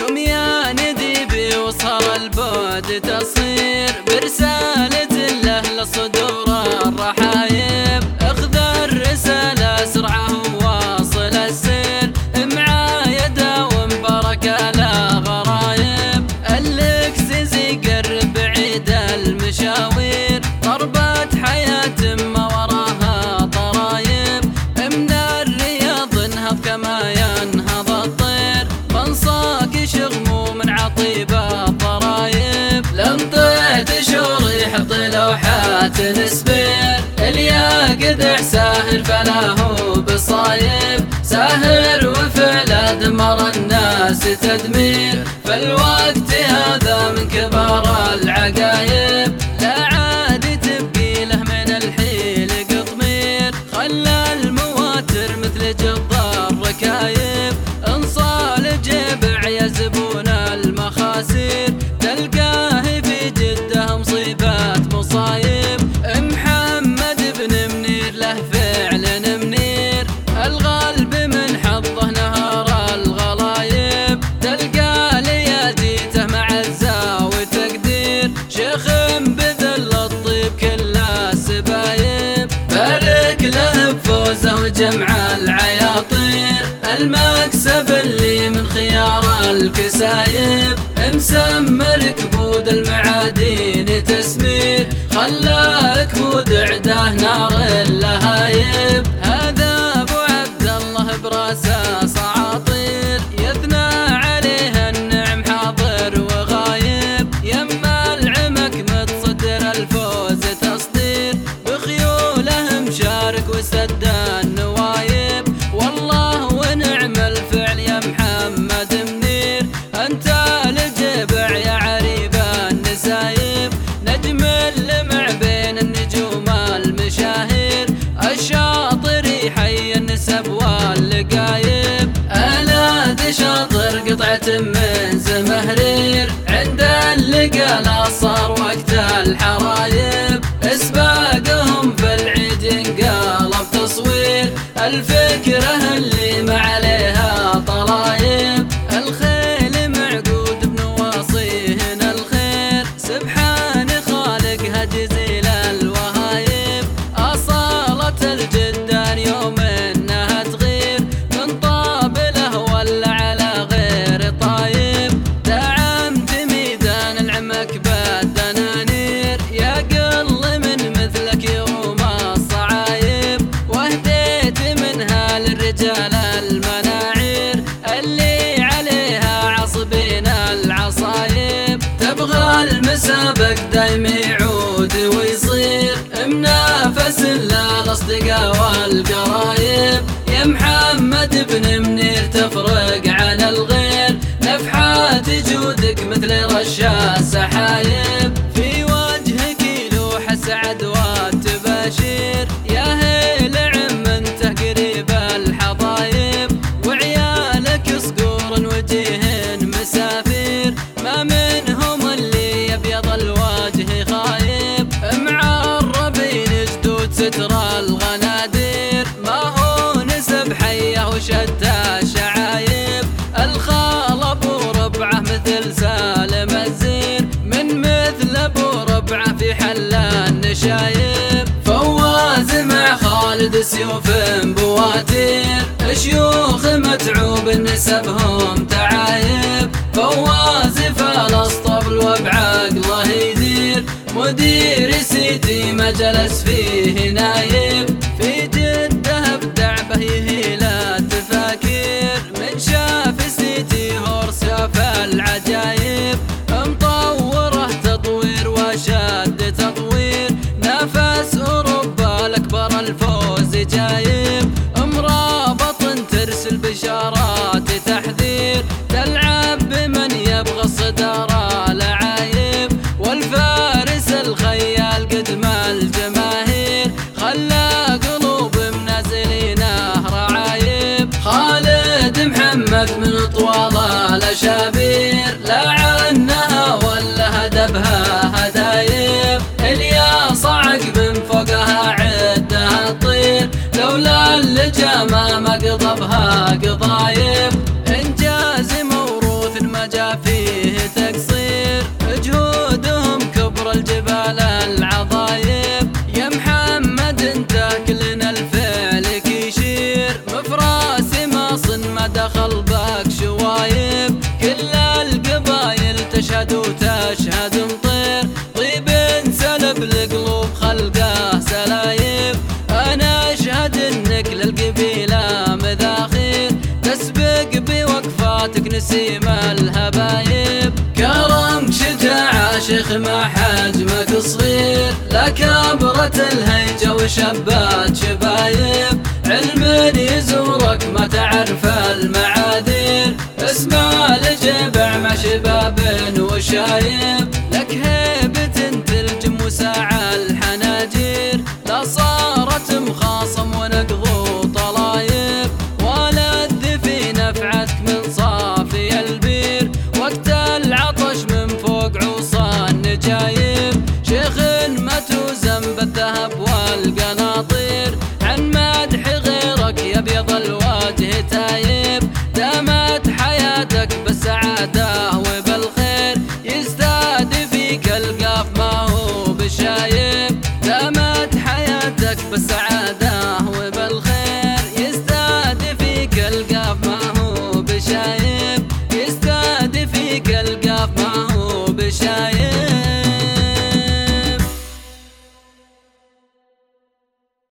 يوم يا ندي وصل البعد تصير برسالة الله لصدور الرحايب. اخذ الرسالة اسرعه وواصل السير، معايا داوم بركة لا غرايب. الاكسس يقرب بعيد المشاوير، ضربات حياة ما وراها طرايب. من الرياض انهض كما ينهض الطير، بنصاك شغمو من عطيب الضرايب. لمطيت شريح بلوحات نسبير، اليا قدح ساهر فلا هو بصايب. ساهر وفعلا دمر الناس تدمير، فالوقت هذا من كبار العقايب. لا عاد تبقي له من الحيل قطمير، خلى المواتر مثل جضار ركايب. انصال جبع يا زبون المخاسير، تلقاه في جده مصيبات مصايب. محمد بن منير له فعل منير، الغالب من حظه نهار الغلايب. تلقى لياديته مع الزا وتقدير، شيخ بذل الطيب كل السبايب. بارك له بفوزه وجمع العياطير، المكسب اللي من خيار الكسايب. مسمر كبود المعادين تسمير، خلى كبود عداه نار اللهايب. هذا ابو عبد الله براسه صعاطير، يثنى عليه النعم حاضر وغايب. يما العمك متصدر الفوز تصدير، بخيوله مشارك وسد النوايب. والله ونعم الفعل يا محمد منير، انت لجبع يا عريب النسايب. نجم اللمع بين النجوم المشاهير، الشاطر يحيي النسب واللقايب. الاد شاطر قطعة من زمهرير، عند اللقا لا صار وقت الحرايب. اسباقهم في العيد انقلب تصوير، الفكرة اللي ما عليها طلايب. الخيل معقود بنواصيهن الخير، سبحان خالقها جزيل الوهايب. أصالة الجدان يوم انها تغير، من طابله ولا على غير طايب. دعمت ميدان العمك بالدنانير، يا قل من مثلك يروم الصعايب. واهديت منها للرجال المناعير، اللي عليها عصبين العصايب. تبغى المسابق دايم يعود ويصير، منافس للاصدقاء والقرايب. يا محمد بن منير تفرق عن الغير، نفحات جودك مثل رشا السحايب. في وجهك يلوح السعد والتباشير، يا هيل عم انت قريب الحضايب. وعيالك صقور وجيهن مسافير، ما منهم اللي يبيض الوجه خايب. معربين جدود ستر الغنادير، ما هو نسب حيه وشتى شعايب. الخال ابو ربعه مثل سالم الزير، من مثل ابو ربعه في حل النشايب. فواز مع خالد سيوف بواتير، شيوخ متعوب نسبهم تعايب. فواز فالاسطبل وبعقله يدير، مدير سيتي ما جلس فيه نايب. في جده ابدع به يهيل التفاكير، من شاف سيتي هورس شاف العجايب. مطوره تطوير وشد تطوير، نفس اوروبا الاكبر الفوز جايب. مرابط ترسل بشارات تحذير، تلعب بمن يبغى الصدارة لعايب. والفارس الخيال قدم الجماهير، خلى قلوب منازلينه رعايب. خالد محمد من طوال الاشابير، لا عنها ولا هدبها هدايب. اليا صعق من فوقها عدها الطير، لولا اللجامة ما قضبها قضايب. انجاز موروث ما جاء تقصير، جهودهم كبر الجبال العظايب، يا محمد تاكلنا الفعل كيشير، مفراسي ماصن ما دخل باك شوايب، كل القبايل تشهد وتشهد مطير، طيب سلب لقلوب خلقه سلايب، انا اشهد انك للقبيله مذاخير، تسبق بوقفاتك نسيم الهبايب، كرم شجاع شيخ ما حجمك صغير، لا كبرة الهيجة وشبات شبايب، علم يزورك ما تعرف المعاذير، اسمع لجبع مع شباب وشايب، لك هيبة تلجم وساع الحناجير، لا صارت مخاصم ونقضوا طلايب، ولذ في نفعتك من صافي البير، وقت العطش من فوق عوصان نجايب، شيخ ما توزن بالذهب والقناطير، عن مدح غيرك يبيض الوجه تايب، دامت حياتك بالسعادة وبالخير، يزداد فيك القاف ما هو بشايب.